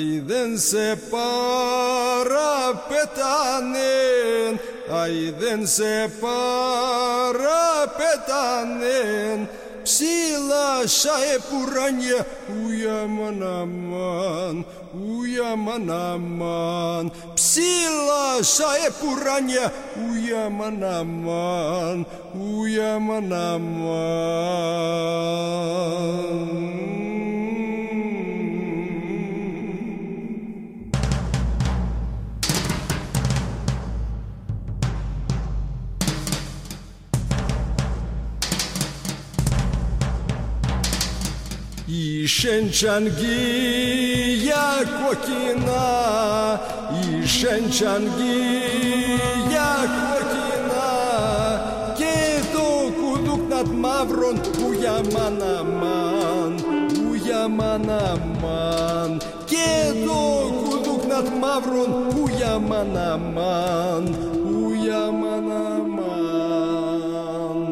Ai δεν σε παραπετάνεν, ai δεν σε παραπετάνεν, ψηλά σαε πουράνια, ουιαμαν αμάν, ουιαμαν αμάν, ψηλά σαε πουράνια, ουιαμαν αμάν, ουιαμαν αμάν. Η σεντσανγκία κοκκινά, η σεντσανγκία κοκκινά και το κουδούκνατ μαύρον ουιαμαν αμάν, ουιαμαν αμάν και το κουδούκνατ μαύρον ουιαμαν αμάν, ουιαμαν αμάν.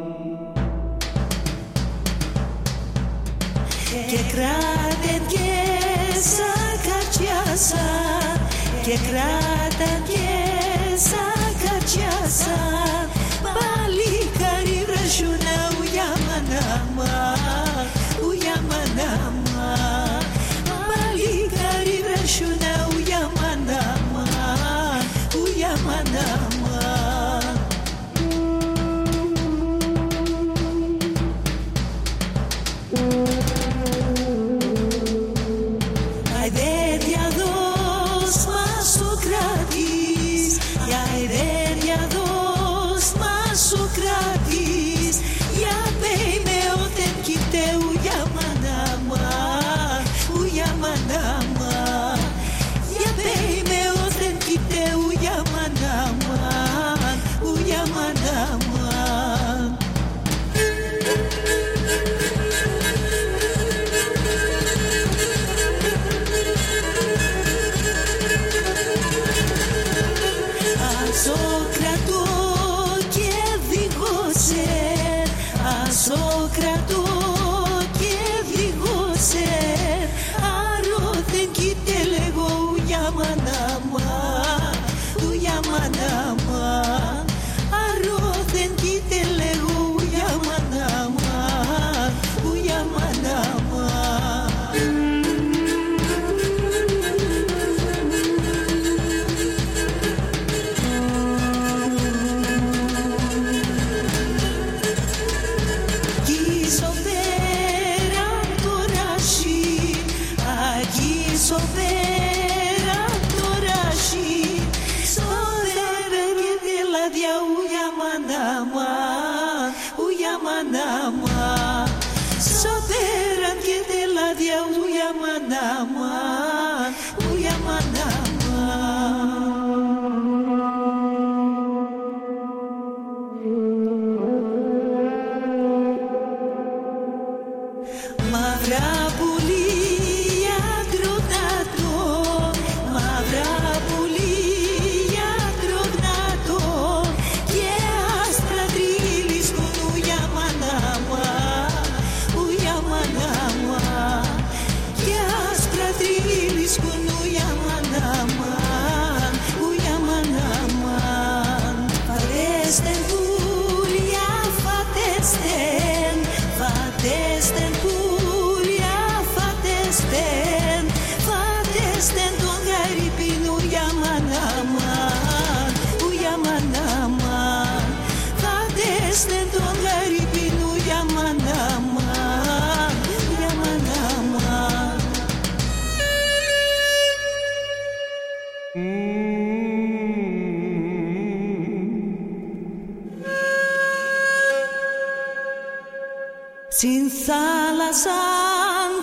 Και κράταν και σαν κατσιάσα, και κράταν και σαν κατσιάσα, παλικάρι βρασούνα ουιαμαν αμάν, ουιαμαν αμάν, παλικάρι βρασούνα ουιαμαν αμάν, ουιαμαν αμάν. Στην θάλασσαν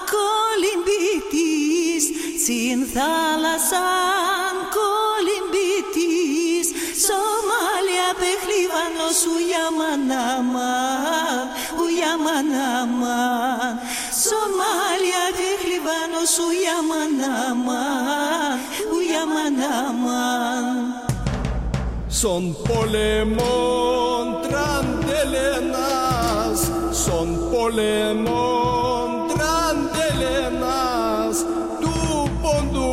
κολυμπήτης, στην θάλασσαν κολυμπήτης, Σομάλια πεχλίβανος ουιαμαν αμάν, ουιαμαν αμάν, Σομάλια πεχλίβανος ουιαμαν αμάν, ουιαμαν αμάν. Son polemon trandelenas, son polemon trandelenas, tu pondu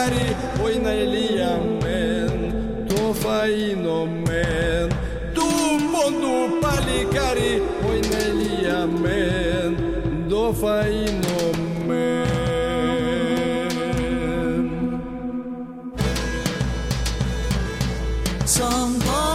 παλικάρι, ο είναι ελίαμεν, το φαΐνο μεν. Του πόντου παλικάρι, ο είναι ελίαμεν, το φαΐνο μεν. Son